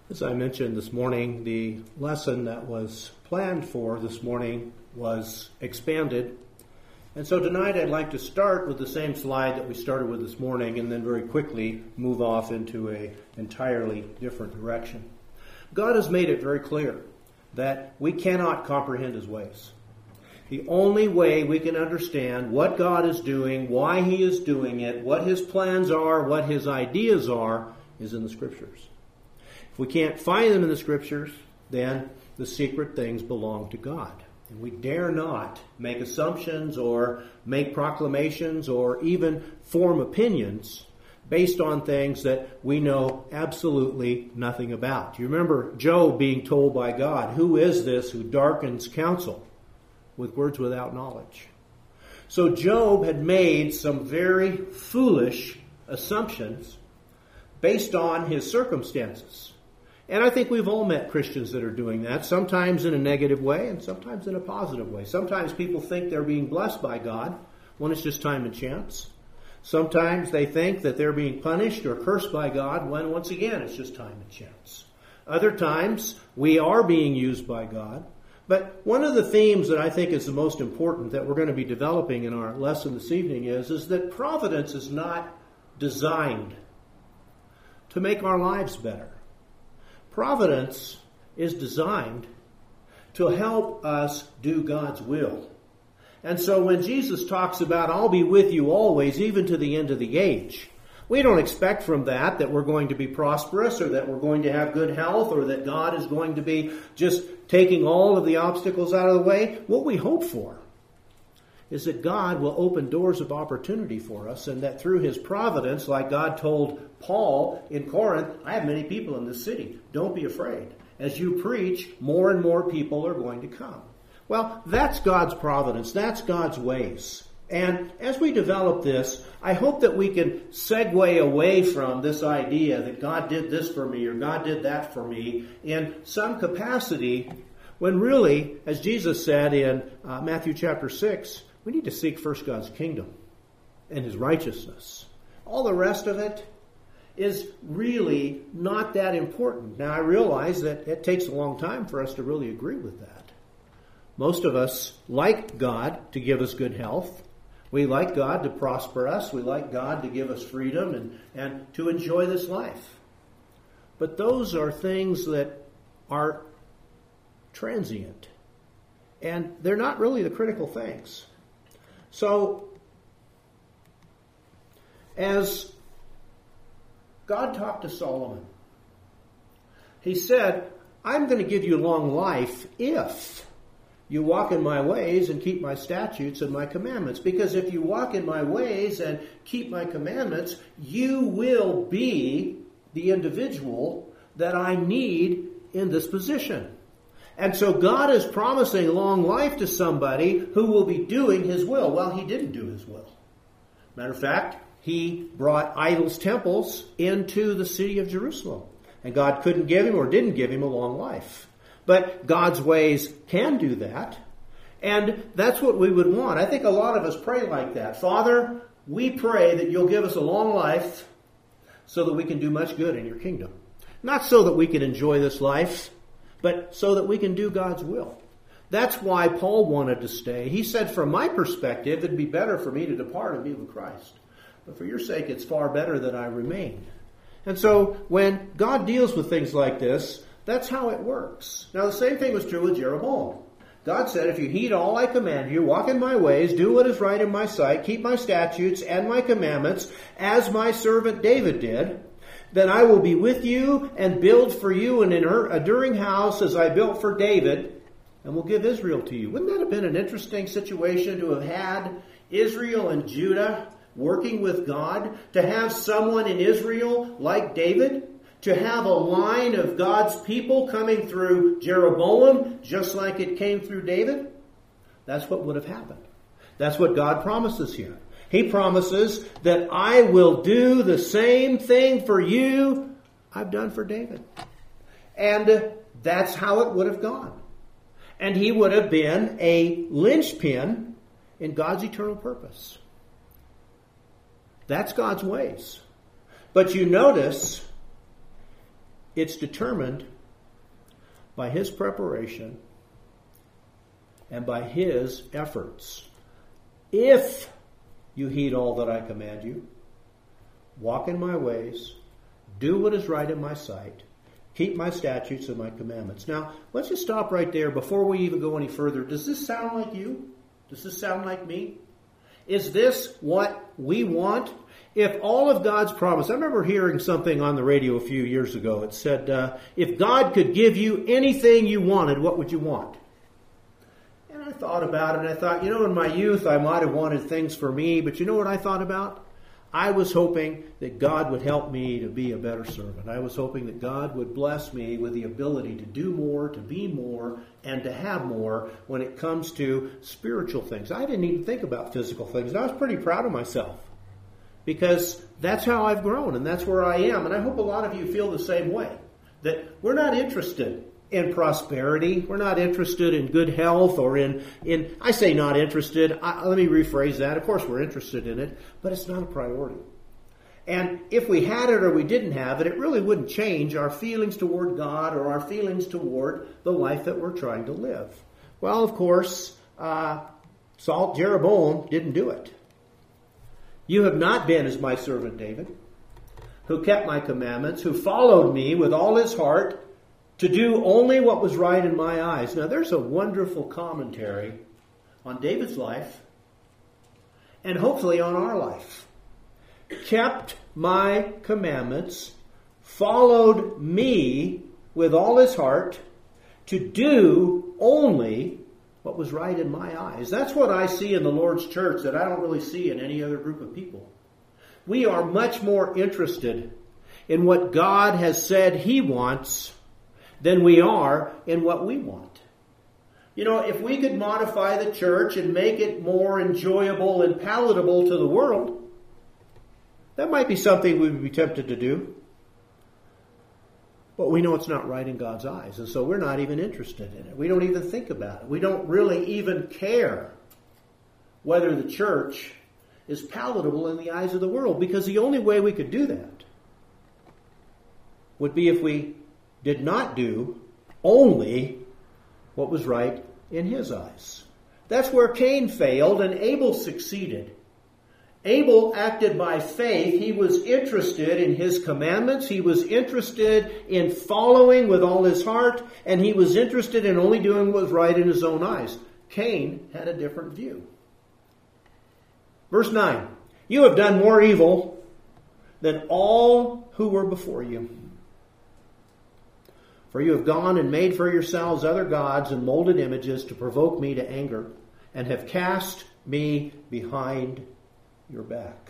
As I mentioned this morning, the lesson that was planned for this morning was expanded. And so tonight I'd like to start with the same slide that we started with this morning and then very quickly move off into an entirely different direction. God has made it very clear that we cannot comprehend His ways. The only way we can understand what God is doing, why He is doing it, what His plans are, what His ideas are, is in the Scriptures. If we can't find them in the Scriptures, then the secret things belong to God. And we dare not make assumptions or make proclamations or even form opinions based on things that we know absolutely nothing about. You remember Job being told by God, "Who is this who darkens counsel with words without knowledge?" So Job had made some very foolish assumptions based on his circumstances. And I think we've all met Christians that are doing that, sometimes in a negative way and sometimes in a positive way. Sometimes people think they're being blessed by God when it's just time and chance. Sometimes they think that they're being punished or cursed by God when, once again, it's just time and chance. Other times, we are being used by God. But one of the themes that I think is the most important that we're going to be developing in our lesson this evening is that providence is not designed to make our lives better. Providence is designed to help us do God's will. And so when Jesus talks about, "I'll be with you always, even to the end of the age," we don't expect from that we're going to be prosperous or that we're going to have good health or that God is going to be just taking all of the obstacles out of the way. What we hope for is that God will open doors of opportunity for us and that through His providence, like God told Paul in Corinth, "I have many people in this city. Don't be afraid. As you preach, more and more people are going to come." Well, that's God's providence. That's God's ways. And as we develop this, I hope that we can segue away from this idea that God did this for me or God did that for me in some capacity, when really, as Jesus said in Matthew chapter 6, we need to seek first God's kingdom and His righteousness. All the rest of it is really not that important. Now, I realize that it takes a long time for us to really agree with that. Most of us like God to give us good health. We like God to prosper us. We like God to give us freedom and to enjoy this life. But those are things that are transient. And they're not really the critical things. So, as God talked to Solomon, He said, "I'm going to give you long life if you walk in my ways and keep my statutes and my commandments. Because if you walk in my ways and keep my commandments, you will be the individual that I need in this position." And so God is promising long life to somebody who will be doing His will. Well, He didn't do His will. Matter of fact, He brought idols' temples into the city of Jerusalem. And God couldn't give him or didn't give him a long life. But God's ways can do that. And that's what we would want. I think a lot of us pray like that. "Father, we pray that you'll give us a long life so that we can do much good in your kingdom." Not so that we can enjoy this life, but so that we can do God's will. That's why Paul wanted to stay. He said, "From my perspective, it'd be better for me to depart and be with Christ. But for your sake, it's far better that I remain." And so when God deals with things like this, that's how it works. Now, the same thing was true with Jeroboam. God said, "If you heed all I command you, walk in my ways, do what is right in my sight, keep my statutes and my commandments, as my servant David did, then I will be with you and build for you an enduring house as I built for David, and will give Israel to you." Wouldn't that have been an interesting situation to have had Israel and Judah working with God? To have someone in Israel like David? To have a line of God's people coming through Jeroboam just like it came through David? That's what would have happened. That's what God promises here. He promises that I will do the same thing for you I've done for David. And that's how it would have gone. And he would have been a linchpin in God's eternal purpose. That's God's ways. But you notice It's determined by His preparation and by His efforts. If you heed all that I command you, walk in my ways, do what is right in my sight, keep my statutes and my commandments. Now, let's just stop right there before we even go any further. Does this sound like you? Does this sound like me? Is this what we want? If all of God's promise, I remember hearing something on the radio a few years ago. It said, if God could give you anything you wanted, what would you want? And I thought about it, and I thought, in my youth I might have wanted things for me, but you know what I thought about? I was hoping that God would help me to be a better servant. I was hoping that God would bless me with the ability to do more, to be more, and to have more when it comes to spiritual things. I didn't even think about physical things, and I was pretty proud of myself because that's how I've grown, and that's where I am. And I hope a lot of you feel the same way, that we're not interested in prosperity. We're not interested in good health or in I say not interested. Let me rephrase that. Of course we're interested in it, but it's not a priority. And if we had it or we didn't have it, it really wouldn't change our feelings toward God or our feelings toward the life that we're trying to live. Well, of course, Jeroboam didn't do it. You have not been as my servant David, who kept my commandments, who followed me with all his heart, to do only what was right in my eyes. Now, there's a wonderful commentary on David's life and hopefully on our life. Kept my commandments, followed me with all his heart to do only what was right in my eyes. That's what I see in the Lord's church that I don't really see in any other group of people. We are much more interested in what God has said He wants than we are in what we want. If we could modify the church and make it more enjoyable and palatable to the world, that might be something we would be tempted to do. But we know it's not right in God's eyes, and so we're not even interested in it. We don't even think about it. We don't really even care whether the church is palatable in the eyes of the world, because the only way we could do that would be if we did not do only what was right in his eyes. That's where Cain failed and Abel succeeded. Abel acted by faith. He was interested in his commandments. He was interested in following with all his heart, and he was interested in only doing what was right in his own eyes. Cain had a different view. Verse 9, you have done more evil than all who were before you. For you have gone and made for yourselves other gods and molded images to provoke me to anger, and have cast me behind your back.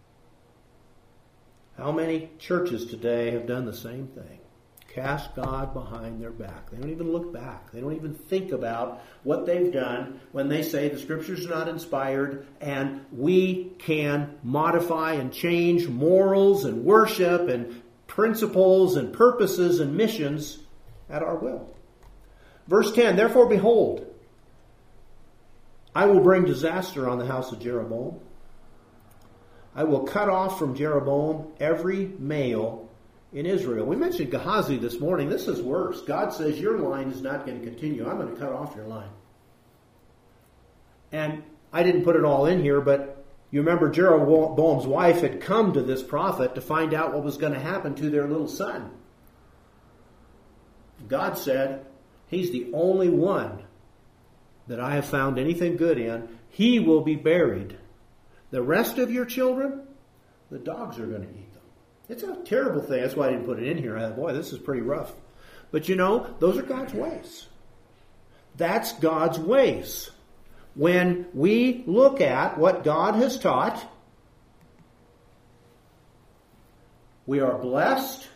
How many churches today have done the same thing? Cast God behind their back. They don't even look back. They don't even think about what they've done when they say the Scriptures are not inspired and we can modify and change morals and worship and principles and purposes and missions at our will. Verse 10, therefore behold, I will bring disaster on the house of Jeroboam. I will cut off from Jeroboam every male in Israel. We mentioned Gehazi this morning. This is worse. God says your line is not going to continue. I'm going to cut off your line. And I didn't put it all in here, but you remember Jeroboam's wife had come to this prophet to find out what was going to happen to their little son. God said, he's the only one that I have found anything good in. He will be buried. The rest of your children, the dogs are going to eat them. It's a terrible thing. That's why I didn't put it in here. I thought, boy, this is pretty rough. But those are God's ways. That's God's ways. When we look at what God has taught, we are blessed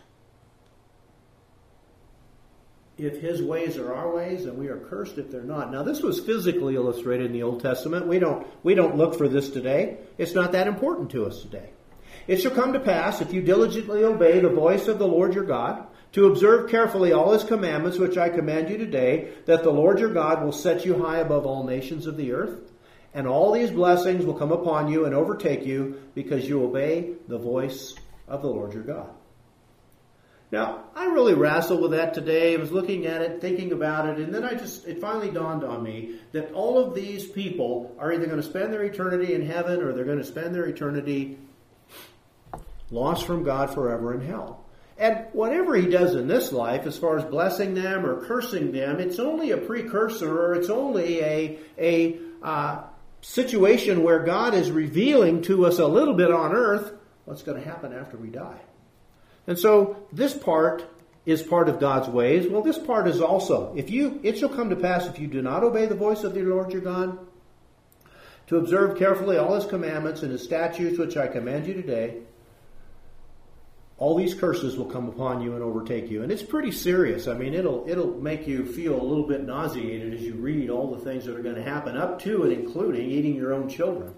if His ways are our ways, and we are cursed if they're not. Now, this was physically illustrated in the Old Testament. We don't look for this today. It's not that important to us today. It shall come to pass, if you diligently obey the voice of the Lord your God, to observe carefully all His commandments which I command you today, that the Lord your God will set you high above all nations of the earth, and all these blessings will come upon you and overtake you, because you obey the voice of the Lord your God. Now, I really wrestled with that today. I was looking at it, thinking about it, and then it finally dawned on me that all of these people are either going to spend their eternity in heaven or they're going to spend their eternity lost from God forever in hell. And whatever he does in this life, as far as blessing them or cursing them, it's only a precursor, or it's only a situation where God is revealing to us a little bit on earth what's going to happen after we die. And so this part is part of God's ways. Well, this part is also, it shall come to pass if you do not obey the voice of the Lord your God, to observe carefully all his commandments and his statutes which I command you today, all these curses will come upon you and overtake you. And it's pretty serious. I mean, it'll make you feel a little bit nauseated as you read all the things that are going to happen, up to and including eating your own children.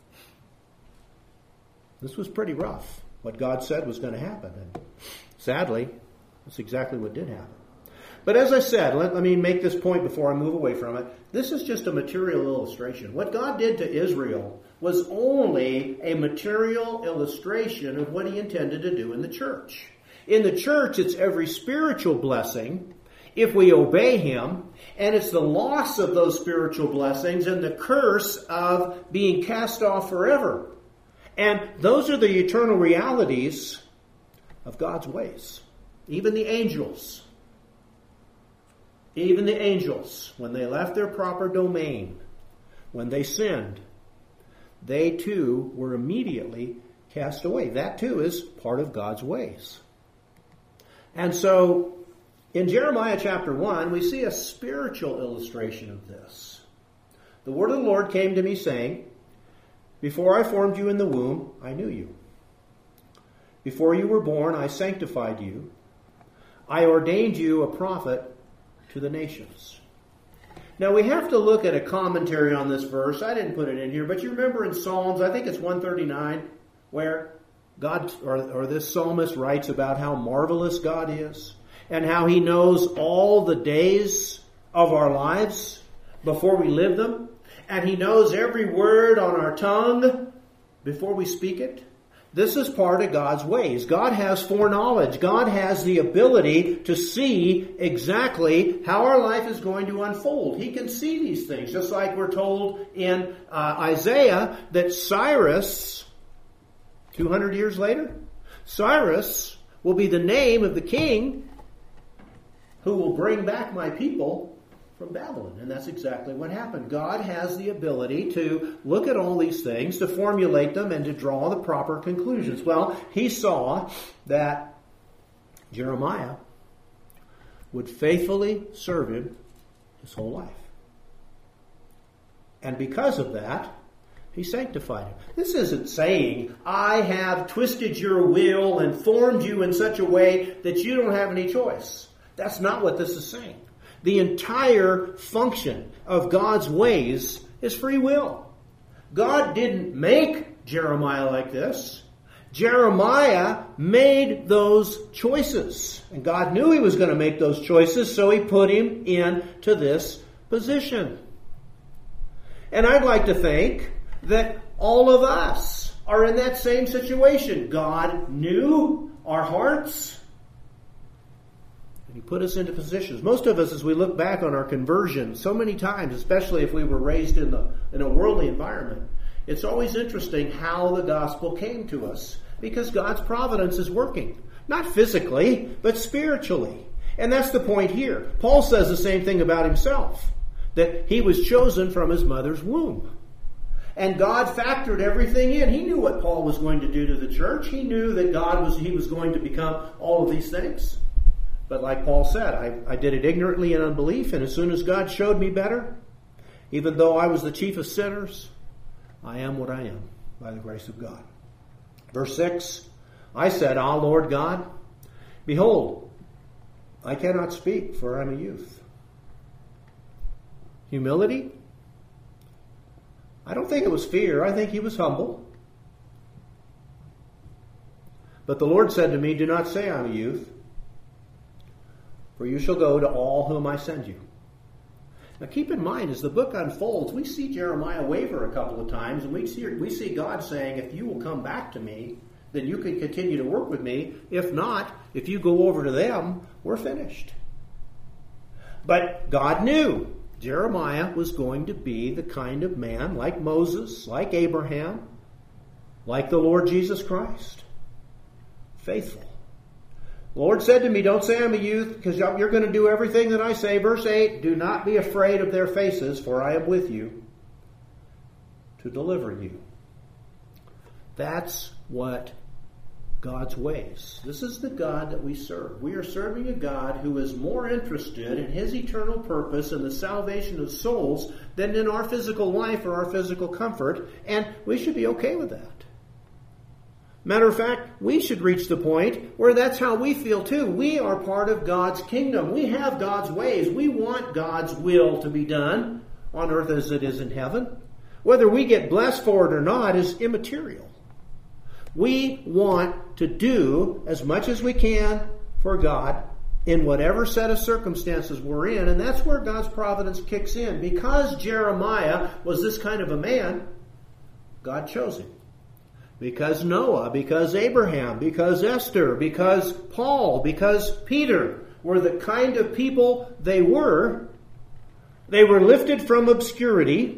This was pretty rough, what God said was going to happen. And sadly, that's exactly what did happen. But as I said, let me make this point before I move away from it. This is just a material illustration. What God did to Israel was only a material illustration of what he intended to do in the church. In the church, it's every spiritual blessing if we obey him, and it's the loss of those spiritual blessings and the curse of being cast off forever. And those are the eternal realities of God's ways. Even the angels, when they left their proper domain, when they sinned, they too were immediately cast away. That too is part of God's ways. And so, in Jeremiah chapter 1, we see a spiritual illustration of this. The word of the Lord came to me saying, before I formed you in the womb, I knew you. Before you were born, I sanctified you. I ordained you a prophet to the nations. Now we have to look at a commentary on this verse. I didn't put it in here, but you remember in Psalms, I think it's 139, where God, or this psalmist writes about how marvelous God is and how he knows all the days of our lives before we live them, and he knows every word on our tongue before we speak it. This is part of God's ways. God has foreknowledge. God has the ability to see exactly how our life is going to unfold. He can see these things, just like we're told in Isaiah that Cyrus, 200 years later, Cyrus will be the name of the king who will bring back my people from Babylon. And that's exactly what happened. God has the ability to look at all these things, to formulate them, and to draw the proper conclusions. Well, he saw that Jeremiah would faithfully serve him his whole life. And because of that, he sanctified him. This isn't saying, I have twisted your will and formed you in such a way that you don't have any choice. That's not what this is saying. The entire function of God's ways is free will. God didn't make Jeremiah like this. Jeremiah made those choices. And God knew he was going to make those choices, so he put him into this position. And I'd like to think that all of us are in that same situation. God knew our hearts. He put us into positions. Most of us, as we look back on our conversion, so many times, especially if we were raised in a worldly environment, it's always interesting how the gospel came to us, because God's providence is working. Not physically, but spiritually. And that's the point here. Paul says the same thing about himself, that he was chosen from his mother's womb. And God factored everything in. He knew what Paul was going to do to the church. He knew that he was going to become all of these things. But like Paul said, I did it ignorantly in unbelief, and as soon as God showed me better, even though I was the chief of sinners, I am what I am by the grace of God. Verse 6, I said, Ah, Lord God, behold, I cannot speak, for I am a youth. Humility? I don't think it was fear. I think he was humble. But the Lord said to me, Do not say I am a youth, for you shall go to all whom I send you. Now keep in mind, as the book unfolds, we see Jeremiah waver a couple of times, and we see God saying, if you will come back to me, then you can continue to work with me. If not, if you go over to them, we're finished. But God knew Jeremiah was going to be the kind of man like Moses, like Abraham, like the Lord Jesus Christ. Faithful. The Lord said to me, don't say I'm a youth, because you're going to do everything that I say. Verse 8, do not be afraid of their faces, for I am with you to deliver you. That's what God's ways. This is the God that we serve. We are serving a God who is more interested in His eternal purpose and the salvation of souls than in our physical life or our physical comfort, and we should be okay with that. Matter of fact, we should reach the point where that's how we feel too. We are part of God's kingdom. We have God's ways. We want God's will to be done on earth as it is in heaven. Whether we get blessed for it or not is immaterial. We want to do as much as we can for God in whatever set of circumstances we're in, and that's where God's providence kicks in. Because Jeremiah was this kind of a man, God chose him. Because Noah, because Abraham, because Esther, because Paul, because Peter were the kind of people they were lifted from obscurity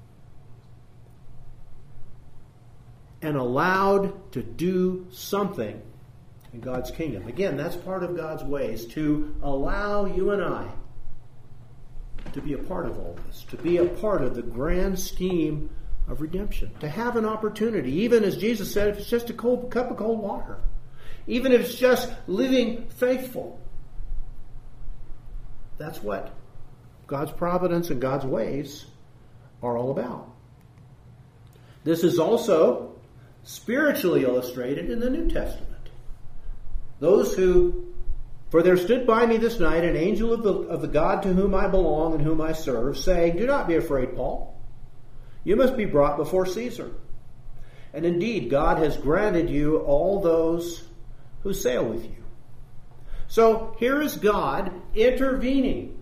and allowed to do something in God's kingdom. Again, that's part of God's ways, to allow you and I to be a part of all this, to be a part of the grand scheme of redemption, to have an opportunity, even as Jesus said, if it's just a cup of cold water, even if it's just living faithful. That's what God's providence and God's ways are all about. This is also spiritually illustrated in the New Testament. Those who, for there stood by me this night an angel of the God to whom I belong and whom I serve, saying, do not be afraid, Paul. You must be brought before Caesar. And indeed, God has granted you all those who sail with you. So here is God intervening.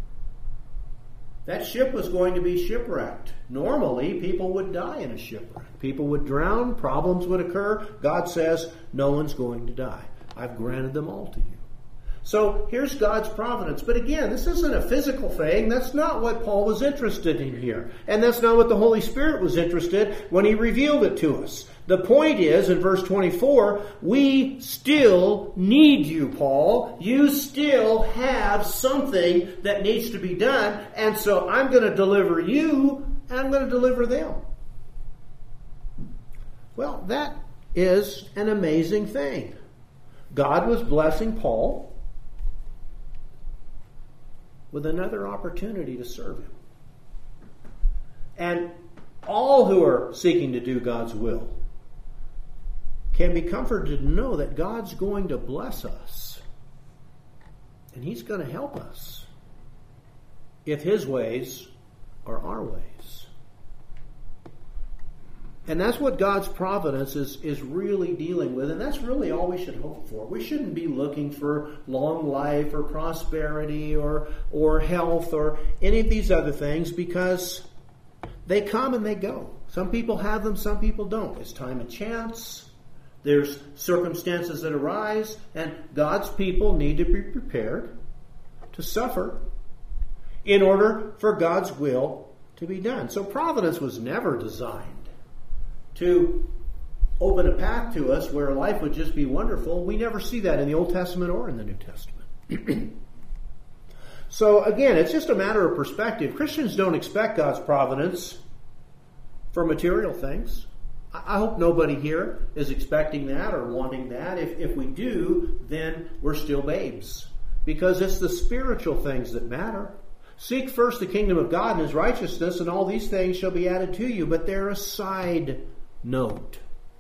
That ship was going to be shipwrecked. Normally, people would die in a shipwreck. People would drown, problems would occur. God says, no one's going to die. I've granted them all to you. So here's God's providence. But again, this isn't a physical thing. That's not what Paul was interested in here. And that's not what the Holy Spirit was interested when he revealed it to us. The point is, in verse 24, we still need you, Paul. You still have something that needs to be done. And so I'm going to deliver you, and I'm going to deliver them. Well, that is an amazing thing. God was blessing Paul with another opportunity to serve him. And all who are seeking to do God's will can be comforted to know that God's going to bless us. And He's going to help us if His ways are our ways. And that's what God's providence is really dealing with. And that's really all we should hope for. We shouldn't be looking for long life or prosperity or health or any of these other things, because they come and they go. Some people have them, some people don't. It's time and chance. There's circumstances that arise, and God's people need to be prepared to suffer in order for God's will to be done. So providence was never designed to open a path to us where life would just be wonderful. We never see that in the Old Testament or in the New Testament. So again, it's just a matter of perspective. Christians don't expect God's providence for material things. I hope nobody here is expecting that or wanting that. If we do, then we're still babes, because it's the spiritual things that matter. Seek first the kingdom of God and His righteousness, and all these things shall be added to you. But they're a side note.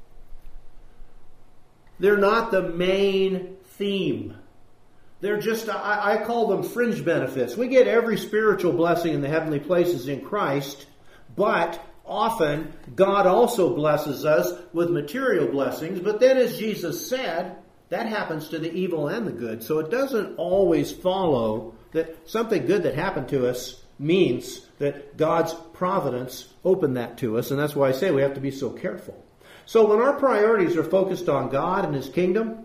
They're not the main theme. They're just, I call them fringe benefits. We get every spiritual blessing in the heavenly places in Christ, but often God also blesses us with material blessings. But then, as Jesus said, that happens to the evil and the good. So it doesn't always follow that something good that happened to us means that God's providence opened that to us. And that's why I say we have to be so careful. So when our priorities are focused on God and His kingdom,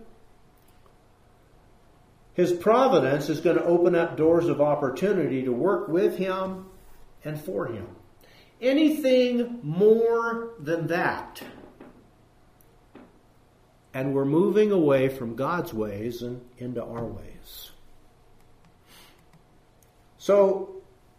His providence is going to open up doors of opportunity to work with Him and for Him. Anything more than that, and we're moving away from God's ways and into our ways. So,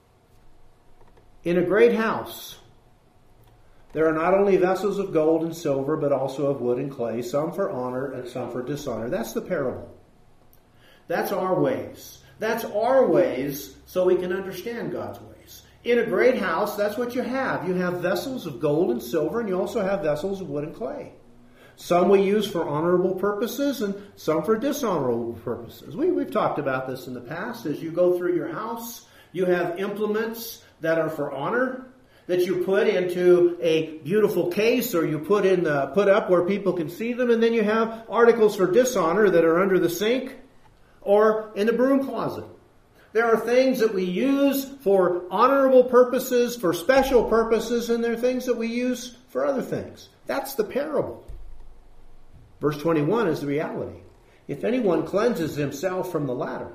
in a great house, there are not only vessels of gold and silver, but also of wood and clay, some for honor and some for dishonor. That's the parable. That's our ways. That's our ways so we can understand God's ways. In a great house, that's what you have. You have vessels of gold and silver, and you also have vessels of wood and clay. Some we use for honorable purposes and some for dishonorable purposes. We've talked about this in the past. As you go through your house, you have implements that are for honor, that you put into a beautiful case or you put up where people can see them, and then you have articles for dishonor that are under the sink or in the broom closet. There are things that we use for honorable purposes, for special purposes, and there are things that we use for other things. That's the parable. Verse 21 is the reality. If anyone cleanses himself from the latter,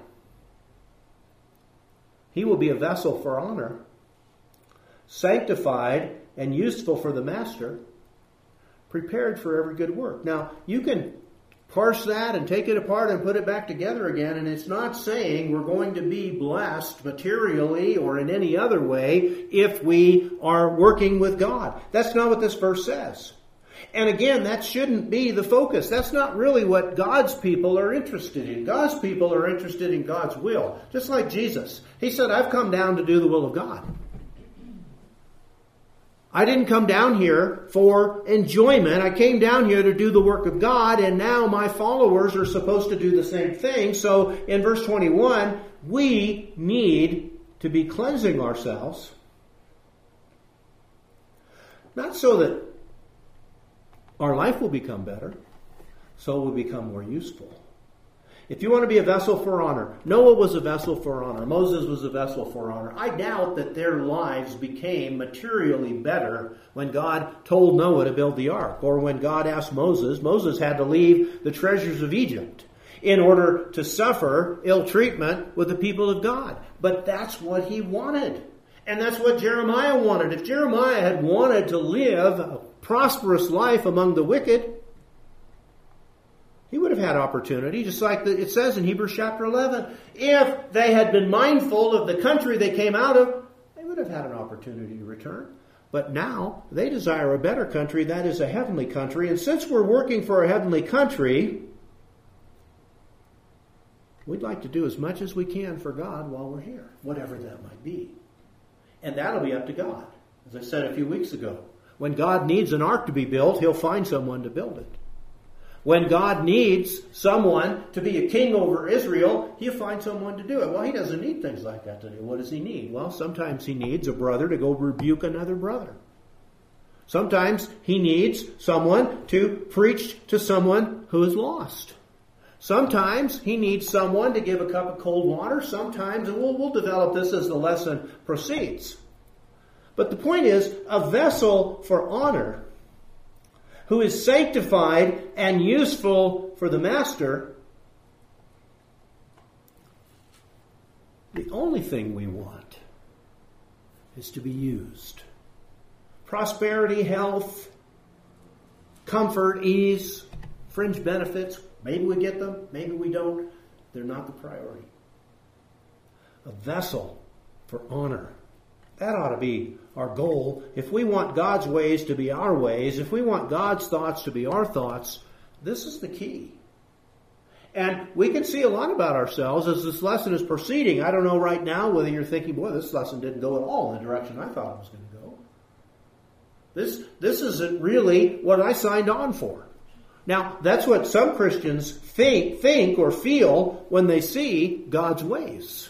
he will be a vessel for honor, sanctified and useful for the master, prepared for every good work. Now, you can parse that and take it apart and put it back together again, and it's not saying we're going to be blessed materially or in any other way if we are working with God. That's not what this verse says. And again, that shouldn't be the focus. That's not really what God's people are interested in. God's people are interested in God's will. Just like Jesus. He said, I've come down to do the will of God. I didn't come down here for enjoyment. I came down here to do the work of God, and now my followers are supposed to do the same thing. So in verse 21, we need to be cleansing ourselves, not so that our life will become better, so it will become more useful. If you want to be a vessel for honor, Noah was a vessel for honor. Moses was a vessel for honor. I doubt that their lives became materially better when God told Noah to build the ark, or when God asked Moses. Moses had to leave the treasures of Egypt in order to suffer ill treatment with the people of God. But that's what he wanted. And that's what Jeremiah wanted. If Jeremiah had wanted to live a prosperous life among the wicked, he would have had opportunity, just like it says in Hebrews chapter 11. If they had been mindful of the country they came out of, they would have had an opportunity to return. But now they desire a better country, that is a heavenly country. And since we're working for a heavenly country, we'd like to do as much as we can for God while we're here, whatever that might be. And that'll be up to God. As I said a few weeks ago, when God needs an ark to be built, He'll find someone to build it. When God needs someone to be a king over Israel, He'll find someone to do it. Well, He doesn't need things like that today. What does He need? Well, sometimes He needs a brother to go rebuke another brother. Sometimes He needs someone to preach to someone who is lost. Sometimes He needs someone to give a cup of cold water. Sometimes, and we'll develop this as the lesson proceeds. But the point is, a vessel for honor who is sanctified and useful for the master, the only thing we want is to be used. Prosperity, health, comfort, ease, fringe benefits, maybe we get them, maybe we don't. They're not the priority. A vessel for honor. That ought to be our goal. If we want God's ways to be our ways, if we want God's thoughts to be our thoughts, this is the key. And we can see a lot about ourselves as this lesson is proceeding. I don't know right now whether you're thinking, boy, this lesson didn't go at all in the direction I thought it was going to go. This isn't really what I signed on for. Now, that's what some Christians think or feel when they see God's ways.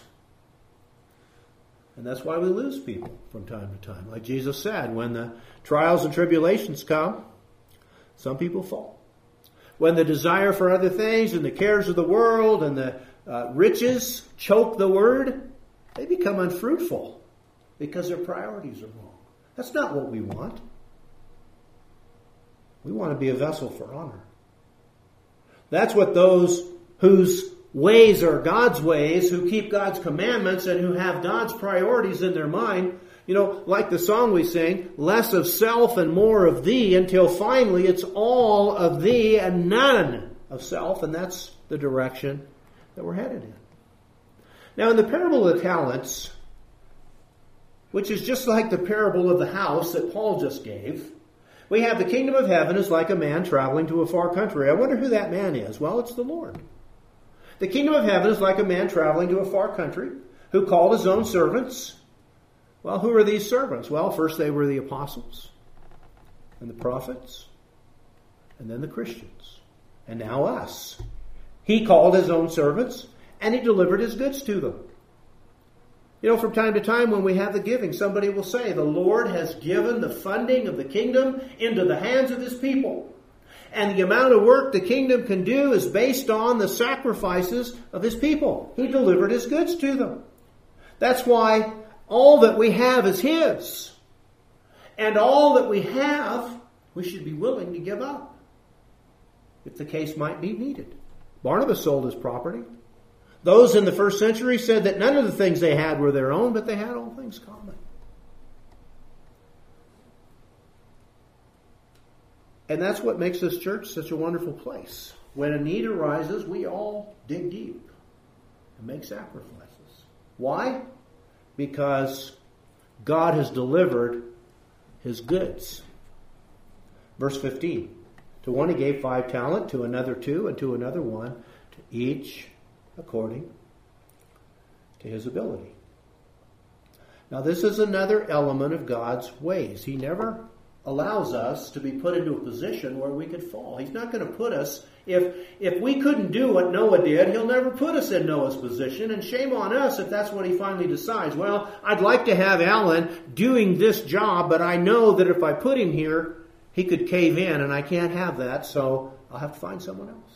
And that's why we lose people from time to time. Like Jesus said, when the trials and tribulations come, some people fall. When the desire for other things and the cares of the world and the riches choke the word, they become unfruitful because their priorities are wrong. That's not what we want. We want to be a vessel for honor. That's what those whose ways are God's ways, who keep God's commandments and who have God's priorities in their mind, like the song we sing, less of self and more of thee, until finally it's all of thee and none of self, and that's the direction that we're headed in. Now, in the parable of the talents, which is just like the parable of the house that Paul just gave, we have the kingdom of heaven is like a man traveling to a far country. I wonder who that man is. Well, it's the Lord. The kingdom of heaven is like a man traveling to a far country who called his own servants. Well, who are these servants? Well, first they were the apostles and the prophets and then the Christians and now us. He called his own servants and he delivered his goods to them. From time to time when we have the giving, somebody will say, the Lord has given the funding of the kingdom into the hands of his people. And the amount of work the kingdom can do is based on the sacrifices of his people. He delivered his goods to them. That's why all that we have is his. And all that we have, we should be willing to give up, if the case might be needed. Barnabas sold his property. Those in the first century said that none of the things they had were their own, but they had all things common. And that's what makes this church such a wonderful place. When a need arises, we all dig deep and make sacrifices. Why? Because God has delivered his goods. Verse 15. To one he gave 5 talents, to another 2, and to another 1, to each according to his ability. Now this is another element of God's ways. He never allows us to be put into a position where we could fall. He's not going to put us, if we couldn't do what Noah did, he'll never put us in Noah's position, and shame on us if that's what he finally decides. Well, I'd like to have Alan doing this job, but I know that if I put him here, he could cave in, and I can't have that, so I'll have to find someone else.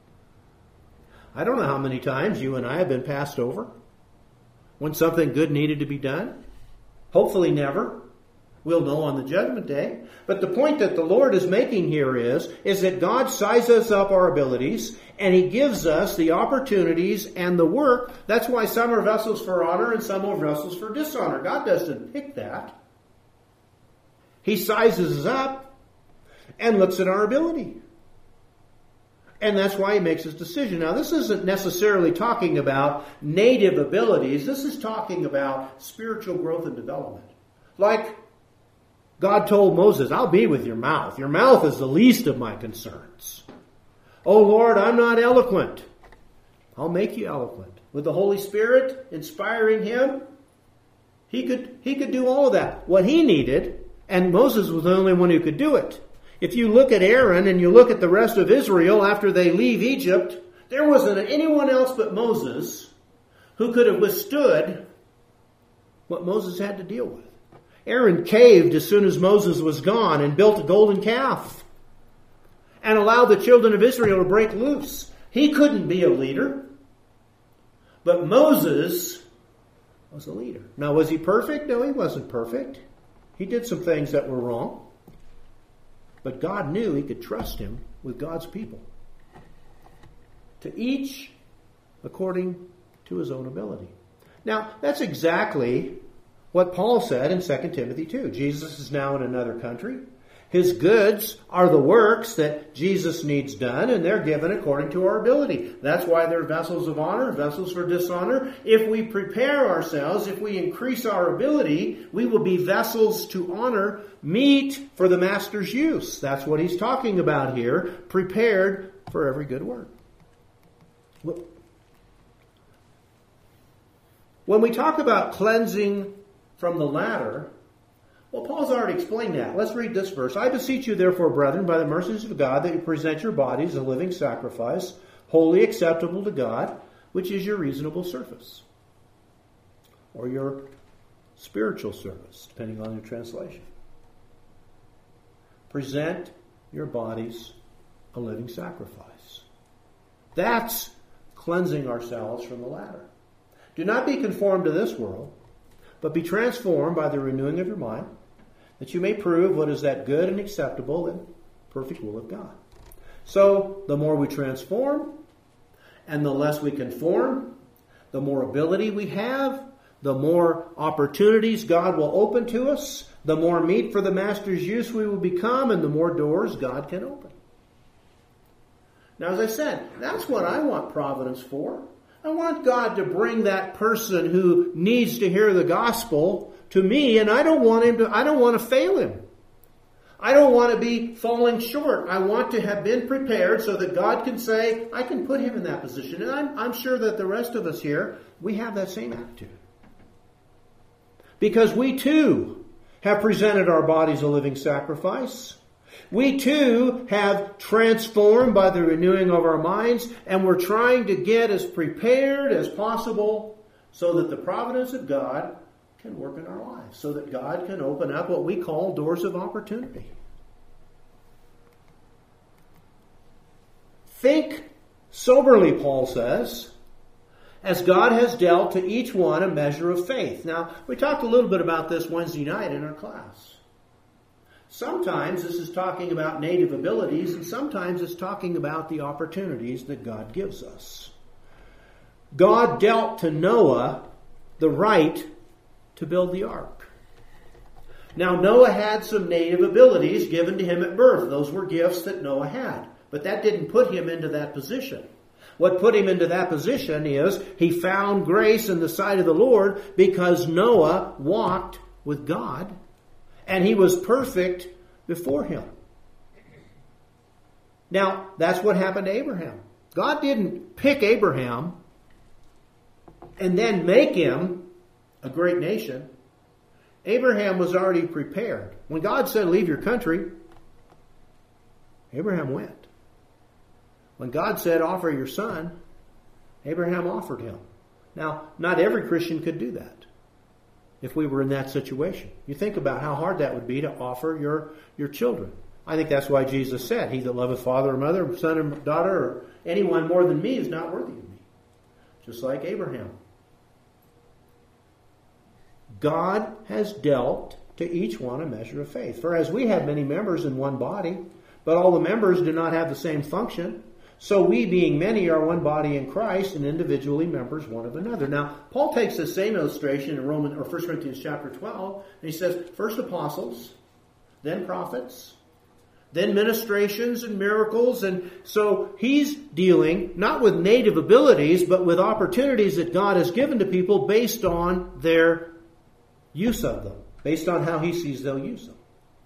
I don't know how many times you and I have been passed over when something good needed to be done. Hopefully never. We'll know on the judgment day. But the point that the Lord is making here is that God sizes up our abilities and he gives us the opportunities and the work. That's why some are vessels for honor and some are vessels for dishonor. God doesn't pick that. He sizes us up and looks at our ability. And that's why he makes his decision. Now, this isn't necessarily talking about native abilities. This is talking about spiritual growth and development. Like God told Moses, I'll be with your mouth. Your mouth is the least of my concerns. Oh, Lord, I'm not eloquent. I'll make you eloquent. With the Holy Spirit inspiring him, he could do all of that. What he needed, and Moses was the only one who could do it. If you look at Aaron and you look at the rest of Israel after they leave Egypt, there wasn't anyone else but Moses who could have withstood what Moses had to deal with. Aaron caved as soon as Moses was gone and built a golden calf and allowed the children of Israel to break loose. He couldn't be a leader, but Moses was a leader. Now, was he perfect? No, he wasn't perfect. He did some things that were wrong. But God knew he could trust him with God's people. To each according to his own ability. Now, that's exactly what Paul said in 2 Timothy 2. Jesus is now in another country. His goods are the works that Jesus needs done, and they're given according to our ability. That's why they're vessels of honor, vessels for dishonor. If we prepare ourselves, if we increase our ability, we will be vessels to honor, meet for the master's use. That's what he's talking about here, prepared for every good work. When we talk about cleansing from the latter, well, Paul's already explained that. Let's read this verse. I beseech you, therefore, brethren, by the mercies of God, that you present your bodies a living sacrifice, wholly acceptable to God, which is your reasonable service, or your spiritual service, depending on your translation. Present your bodies a living sacrifice. That's cleansing ourselves from the latter. Do not be conformed to this world, but be transformed by the renewing of your mind, that you may prove what is that good and acceptable and perfect will of God. So the more we transform and the less we conform, the more ability we have, the more opportunities God will open to us, the more meat for the Master's use we will become, and the more doors God can open. Now, as I said, that's what I want providence for. I want God to bring that person who needs to hear the gospel to me, and I don't want to fail him. I don't want to be falling short. I want to have been prepared so that God can say, I can put him in that position. And I'm sure that the rest of us here, we have that same attitude. Because we too have presented our bodies a living sacrifice. We too have transformed by the renewing of our minds, and we're trying to get as prepared as possible so that the providence of God can work in our lives, so that God can open up what we call doors of opportunity. Think soberly, Paul says, as God has dealt to each one a measure of faith. Now, we talked a little bit about this Wednesday night in our class. Sometimes this is talking about native abilities, and sometimes it's talking about the opportunities that God gives us. God dealt to Noah the right to build the ark. Now, Noah had some native abilities given to him at birth. Those were gifts that Noah had. But that didn't put him into that position. What put him into that position is he found grace in the sight of the Lord because Noah walked with God and he was perfect before him. Now, that's what happened to Abraham. God didn't pick Abraham and then make him a great nation. Abraham was already prepared. When God said, leave your country, Abraham went. When God said, offer your son, Abraham offered him. Now, not every Christian could do that if we were in that situation. You think about how hard that would be to offer your children. I think that's why Jesus said, he that loveth father or mother, son or daughter, or anyone more than me is not worthy of me. Just like Abraham. God has dealt to each one a measure of faith. For as we have many members in one body, but all the members do not have the same function, so we, being many, are one body in Christ and individually members one of another. Now, Paul takes the same illustration in 1 Corinthians chapter 12, and he says, first apostles, then prophets, then ministrations and miracles. And so he's dealing not with native abilities, but with opportunities that God has given to people based on their use of them, based on how he sees they'll use them.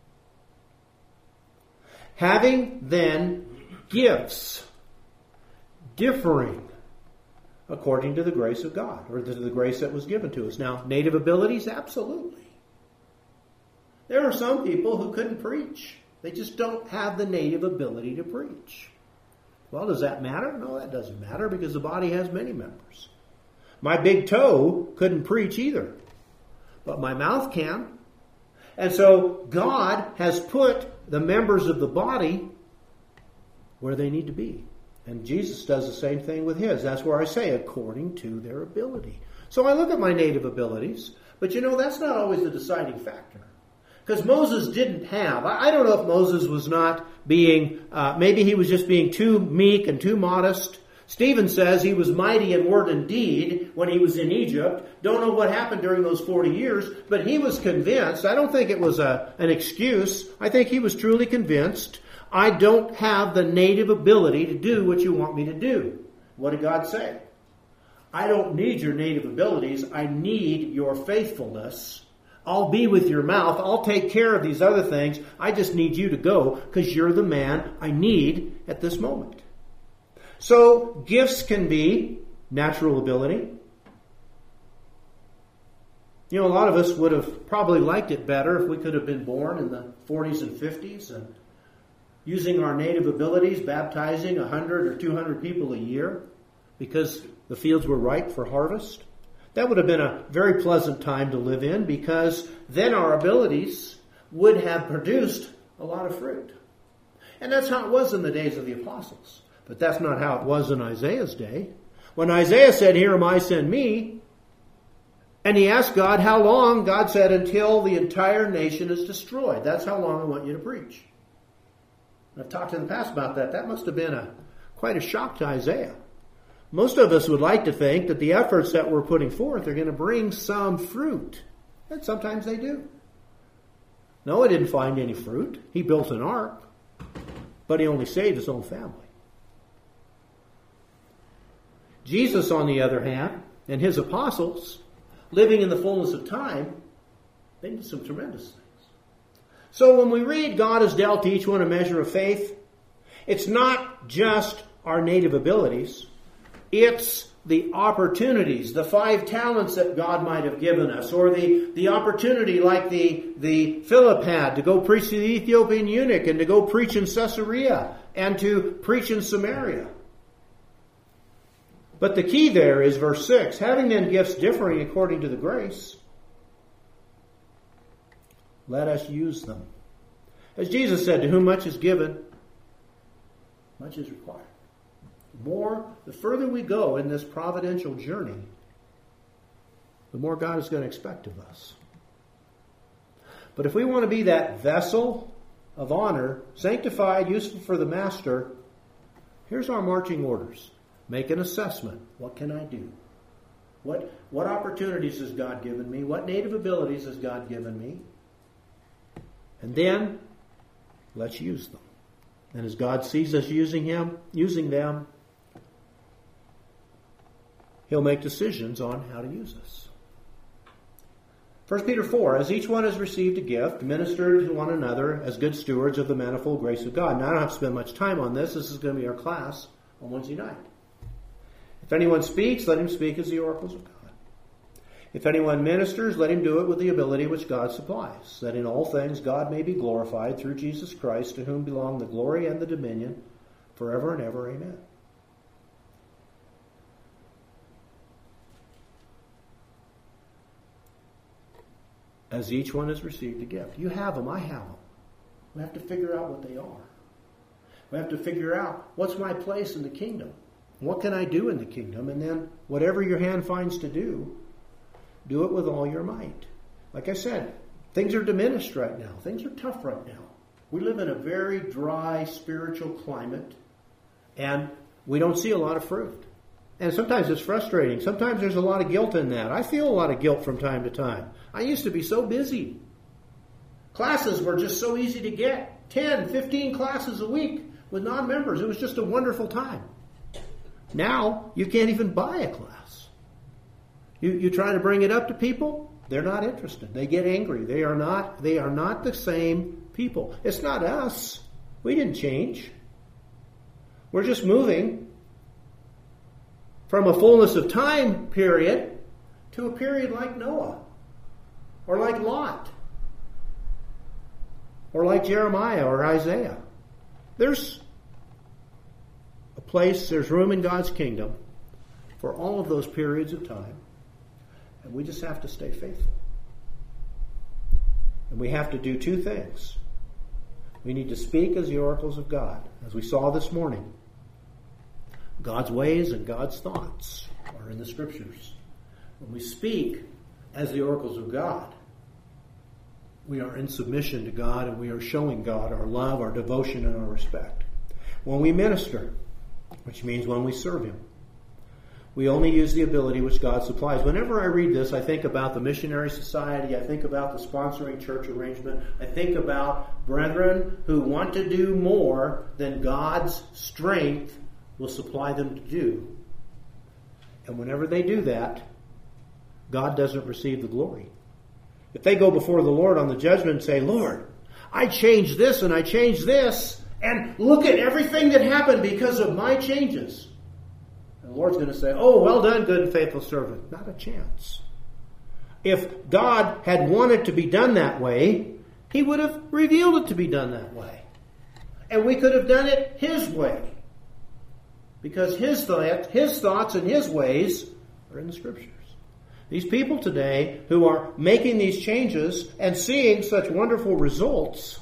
Having then gifts differing according to the grace of God, or to the grace that was given to us. Now, native abilities, absolutely. There are some people who couldn't preach. They just don't have the native ability to preach. Well, does that matter? No, that doesn't matter because the body has many members. My big toe couldn't preach either, but my mouth can. And so God has put the members of the body where they need to be. And Jesus does the same thing with his. That's where I say, according to their ability. So I look at my native abilities, but that's not always the deciding factor. Because Moses didn't have, I don't know if Moses was not being, maybe he was just being too meek and too modest. Stephen says he was mighty in word and deed when he was in Egypt. Don't know what happened during those 40 years, but he was convinced. I don't think it was an excuse. I think he was truly convinced. I don't have the native ability to do what you want me to do. What did God say? I don't need your native abilities. I need your faithfulness. I'll be with your mouth. I'll take care of these other things. I just need you to go because you're the man I need at this moment. So gifts can be natural ability. A lot of us would have probably liked it better if we could have been born in the 40s and 50s and using our native abilities, baptizing 100 or 200 people a year because the fields were ripe for harvest. That would have been a very pleasant time to live in because then our abilities would have produced a lot of fruit. And that's how it was in the days of the apostles. But that's not how it was in Isaiah's day. When Isaiah said, "Here am I, send me," and he asked God how long, God said, until the entire nation is destroyed. That's how long I want you to preach. I've talked in the past about that. That must have been quite a shock to Isaiah. Most of us would like to think that the efforts that we're putting forth are going to bring some fruit. And sometimes they do. Noah didn't find any fruit. He built an ark, but he only saved his own family. Jesus, on the other hand, and his apostles, living in the fullness of time, they did some tremendous things. So when we read God has dealt to each one a measure of faith, it's not just our native abilities. It's the opportunities, the 5 talents that God might have given us, or the opportunity like the Philip had to go preach to the Ethiopian eunuch and to go preach in Caesarea and to preach in Samaria. But the key there is verse 6, having then gifts differing according to the grace, let us use them. As Jesus said, to whom much is given, much is required. The further we go in this providential journey, the more God is going to expect of us. But if we want to be that vessel of honor, sanctified, useful for the Master, here's our marching orders. Make an assessment. What can I do? What opportunities has God given me? What native abilities has God given me? And then, let's use them. And as God sees us using them, He'll make decisions on how to use us. 1 Peter 4, as each one has received a gift, minister to one another as good stewards of the manifold grace of God. Now, I don't have to spend much time on this. This is going to be our class on Wednesday night. If anyone speaks, let him speak as the oracles of God. If anyone ministers, let him do it with the ability which God supplies, that in all things God may be glorified through Jesus Christ, to whom belong the glory and the dominion forever and ever. Amen. As each one has received a gift. You have them, I have them. We have to figure out what they are. We have to figure out, what's my place in the kingdom? What can I do in the kingdom? And then whatever your hand finds to do, do it with all your might. Like I said, things are diminished right now. Things are tough right now. We live in a very dry spiritual climate, and we don't see a lot of fruit. And sometimes it's frustrating. Sometimes there's a lot of guilt in that. I feel a lot of guilt from time to time. I used to be so busy. Classes were just so easy to get. 10, 15 classes a week with non-members. It was just a wonderful time. Now, you can't even buy a class. You try to bring it up to people, they're not interested. They get angry. They are not the same people. It's not us. We didn't change. We're just moving from a fullness of time period to a period like Noah, or like Lot, or like Jeremiah or Isaiah. There's a place, there's room in God's kingdom for all of those periods of time, and we just have to stay faithful. And we have to do 2 things. We need to speak as the oracles of God, as we saw this morning. God's ways and God's thoughts are in the Scriptures. When we speak as the oracles of God, we are in submission to God, and we are showing God our love, our devotion, and our respect. When we minister, which means when we serve Him, we only use the ability which God supplies. Whenever I read this, I think about the missionary society. I think about the sponsoring church arrangement. I think about brethren who want to do more than God's strength will supply them to do. And whenever they do that, God doesn't receive the glory. If they go before the Lord on the judgment and say, Lord, I changed this and I changed this, and look at everything that happened because of my changes. And the Lord's going to say, oh, well done, good and faithful servant. Not a chance. If God had wanted to be done that way, He would have revealed it to be done that way. And we could have done it His way. Because His thoughts and His ways are in the Scriptures. These people today who are making these changes and seeing such wonderful results,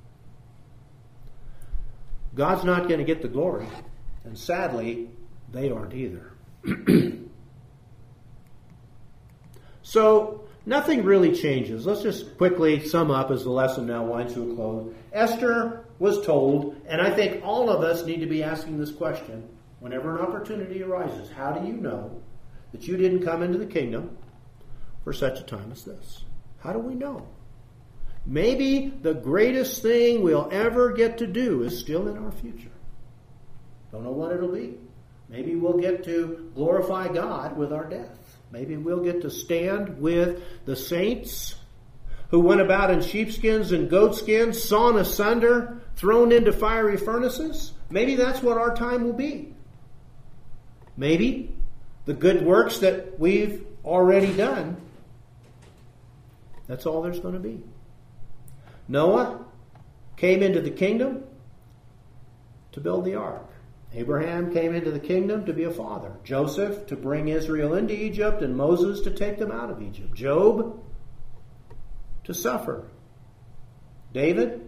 God's not going to get the glory. And sadly, they aren't either. So, Nothing really changes. Let's just quickly sum up as the lesson now winds to a close. Esther was told, and I think all of us need to be asking this question whenever an opportunity arises. How do you know that you didn't come into the kingdom for such a time as this? How do we know? Maybe the greatest thing we'll ever get to do is still in our future. Don't know what it'll be. Maybe we'll get to glorify God with our death. Maybe we'll get to stand with the saints who went about in sheepskins and goatskins, sawn asunder, thrown into fiery furnaces. Maybe that's what our time will be. Maybe the good works that we've already done, that's all there's going to be. Noah came into the kingdom to build the ark. Abraham came into the kingdom to be a father. Joseph to bring Israel into Egypt, and Moses to take them out of Egypt. Job to suffer. David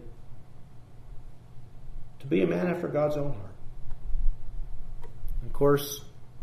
to be a man after God's own heart. Of course,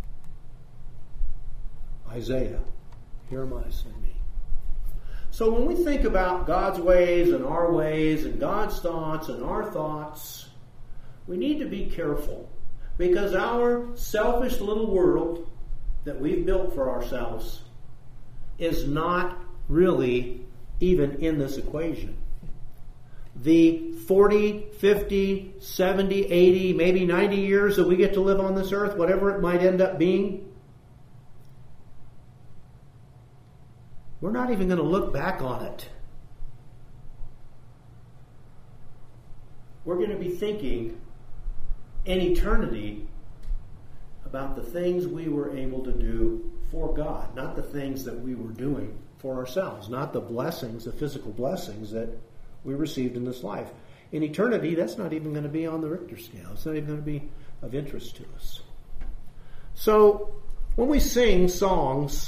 Isaiah, here am I, send me. So when we think about God's ways and God's thoughts and our thoughts, we need to be careful. Because our selfish little world that we've built for ourselves is not really even in this equation. The 40, 50, 70, 80, maybe 90 years that we get to live on this earth, whatever it might end up being, we're not even going to look back on it. We're going to be thinking in eternity about the things we were able to do for God, not the things that we were doing for ourselves, not the blessings, the physical blessings that we received in this life. In eternity, that's not even going to be on the Richter scale. It's not even going to be of interest to us. So, when we sing songs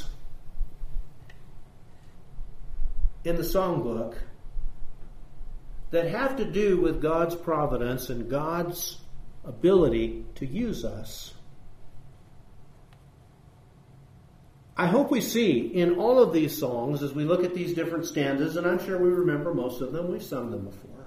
in the songbook that have to do with God's providence and God's ability to use us, I hope we see in all of these songs, as we look at these different stanzas, and I'm sure we remember most of them, we've sung them before,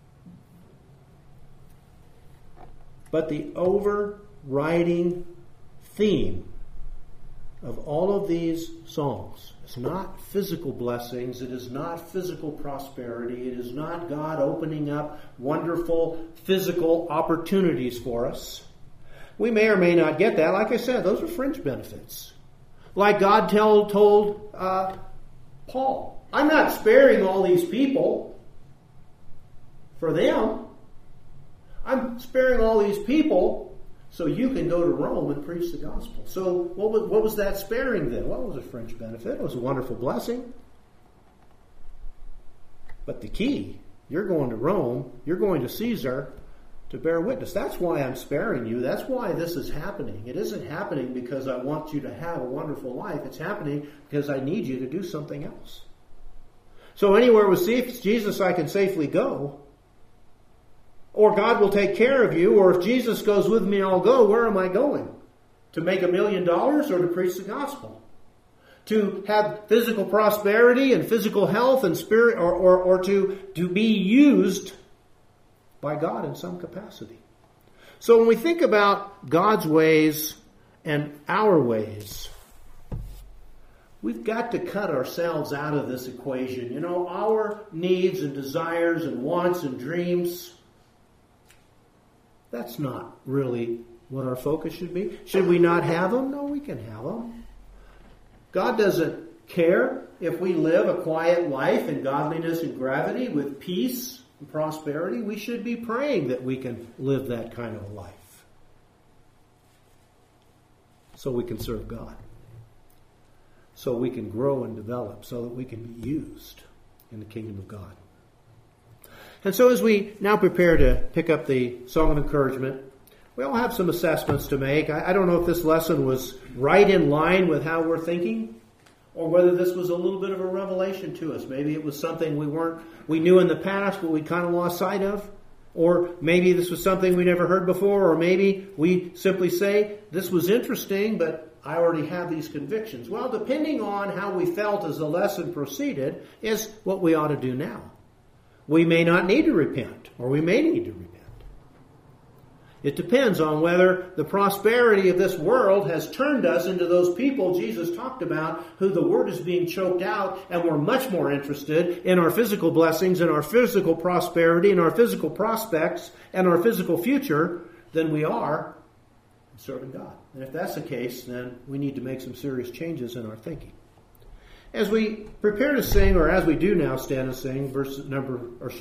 but the overriding theme of all of these songs is not physical blessings, it is not physical prosperity, it is not God opening up wonderful physical opportunities for us. We may or may not get that. Like I said, those are fringe benefits. Like God told Paul, I'm not sparing all these people for them. I'm sparing all these people so you can go to Rome and preach the gospel. So what was that sparing then? Well, it was a fringe benefit. It was a wonderful blessing. But the key, you're going to Rome, you're going to Caesar to bear witness. That's why I'm sparing you. That's why this is happening. It isn't happening because I want you to have a wonderful life. It's happening because I need you to do something else. So anywhere with Jesus I can safely go. Or God will take care of you, or if Jesus goes with me, I'll go. Where am I going? To make $1 million or to preach the gospel? To have physical prosperity and physical health and spirit, or to be used by God in some capacity. So when we think about God's ways and our ways, we've got to cut ourselves out of this equation. You know, our needs and desires and wants and dreams, that's not really what our focus should be. Should we not have them? No, we can have them. God doesn't care if we live a quiet life in godliness and gravity with peace and prosperity. We should be praying that we can live that kind of a life so we can serve God, so we can grow and develop, so that we can be used in the kingdom of God. And so as we now prepare to pick up the Song of Encouragement, we all have some assessments to make. I don't know if this lesson was right in line with how we're thinking, or whether this was a little bit of a revelation to us. Maybe it was something we knew in the past, but we kind of lost sight of. Or maybe this was something we never heard before, or maybe we simply say, this was interesting, but I already have these convictions. Well, depending on how we felt as the lesson proceeded is what we ought to do now. We may not need to repent, or we may need to repent. It depends on whether the prosperity of this world has turned us into those people Jesus talked about, who the word is being choked out, and we're much more interested in our physical blessings and our physical prosperity and our physical prospects and our physical future than we are serving God. And if that's the case, then we need to make some serious changes in our thinking. As we prepare to sing, or as we do now stand and sing, number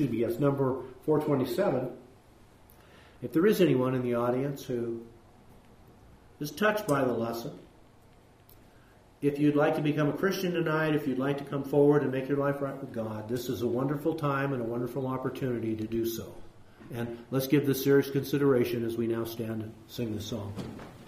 427, if there is anyone in the audience who is touched by the lesson, if you'd like to become a Christian tonight, if you'd like to come forward and make your life right with God, this is a wonderful time and a wonderful opportunity to do so. And let's give this serious consideration as we now stand and sing this song.